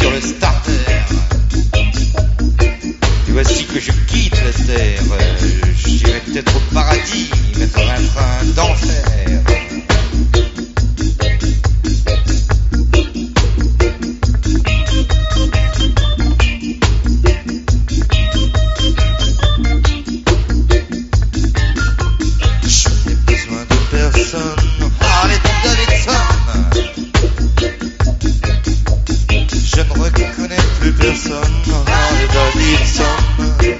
sur le starter. Et voici que je quitte la terre. J'irai peut-être au paradis, mettre un train d'enfer. Je ne reconnais plus personne, Harley Davidson.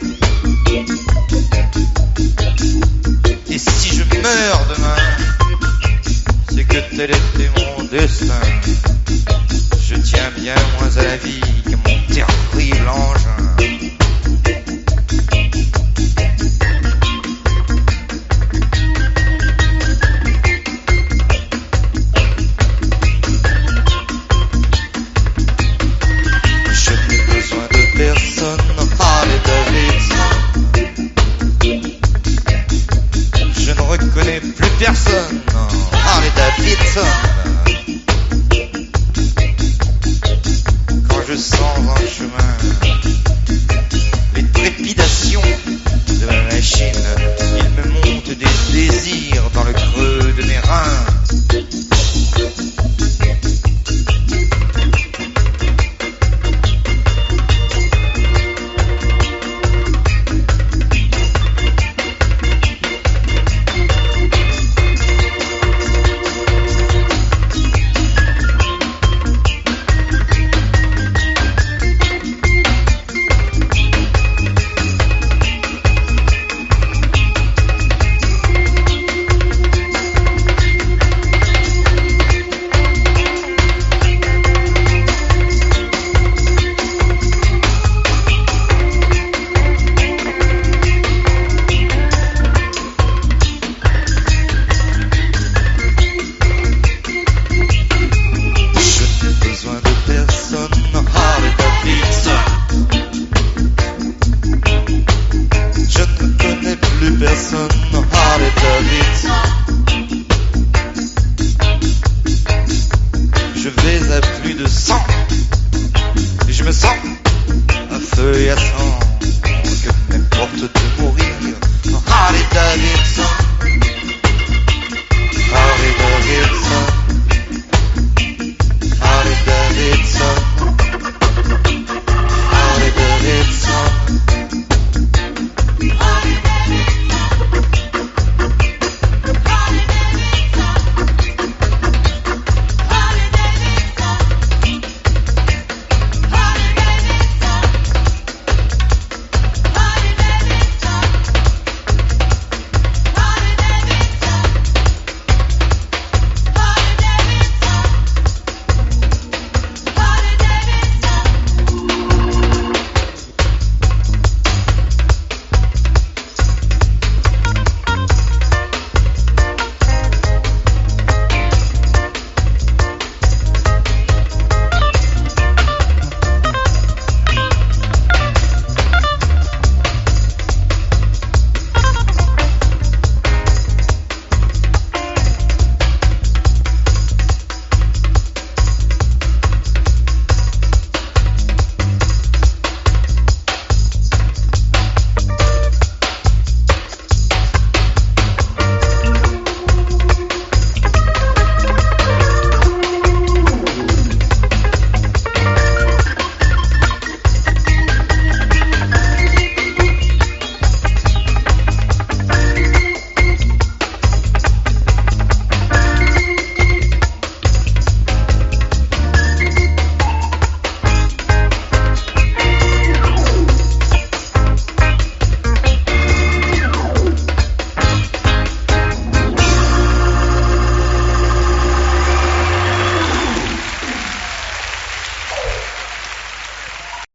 Et si je meurs demain, c'est que tel était mon destin. Je tiens bien moins à la vie qu'à mon terrible engin. Harley Davidson. Je ne reconnais plus personne, Harley Davidson. Quand je sens en chemin les trépidations de ma machine, il me monte des désirs dans le creux de mes reins. Personne, Harley Davidson. Je vais à plus de 100 et je me sens à feu et à sang que n'importe de mourir, Harley Davidson.